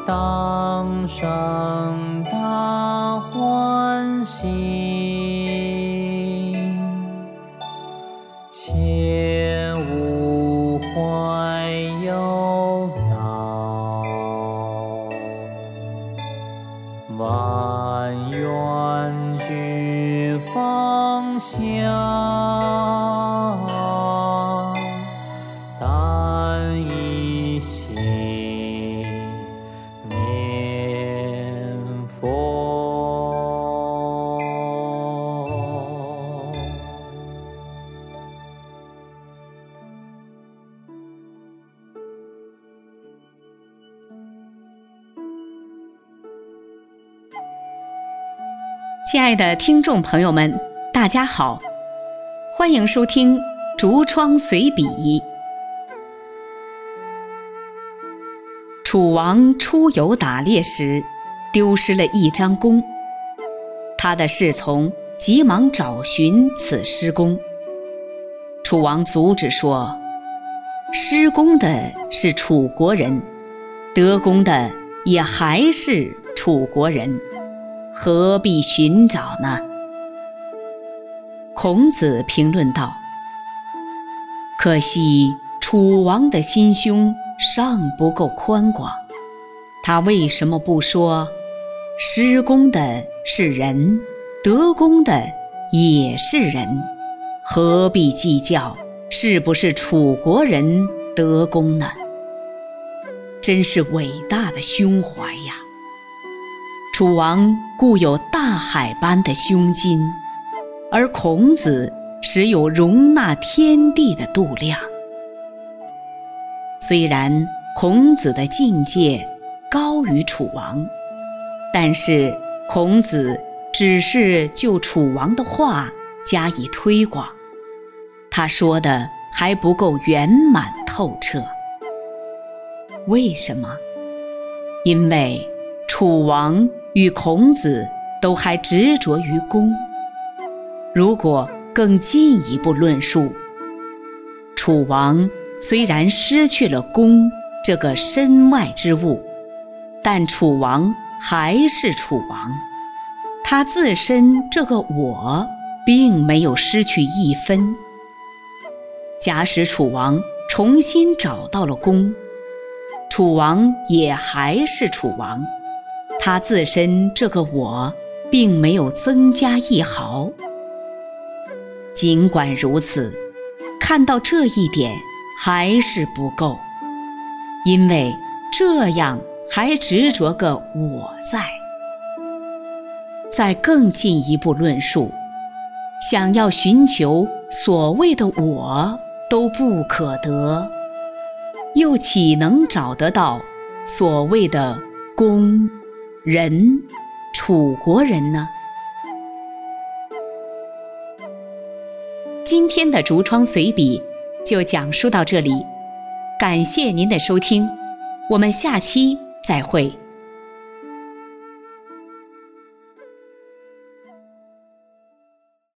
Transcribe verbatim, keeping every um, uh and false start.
当生大欢喜，切勿怀忧恼，万愿俱放下，但一心念佛。 亲爱的听众朋友们，大家好，欢迎收听《竹窗随笔》。楚王出游打猎时，丢失了一张弓，他的侍从急忙找寻此失弓。楚王阻止说，失弓的是楚国人，得弓的也还是楚国人，何必寻找呢？孔子评论道，可惜楚王的心胸尚不够宽广，他为什么不说失弓的是人，得弓的也是人，何必计较是不是楚国人得弓呢？真是伟大的胸怀呀！楚王固有大海般的胸襟，而孔子实有容纳天地的度量。虽然孔子的境界高于楚王，但是孔子只是就楚王的话加以推广，他说的还不够圆满透彻。为什么？因为楚王与孔子都还执着于弓。如果更进一步论述，楚王虽然失去了弓这个身外之物，但楚王还是楚王，他自身这个我并没有失去一分。假使楚王重新找到了弓，楚王也还是楚王，他自身这个我并没有增加一毫。尽管如此，看到这一点还是不够，因为这样还执着个我在。再更进一步论述，想要寻求所谓的我都不可得，又岂能找得到所谓的公、人、楚国人呢？今天的竹窗随笔就讲述到这里，感谢您的收听，我们下期再会。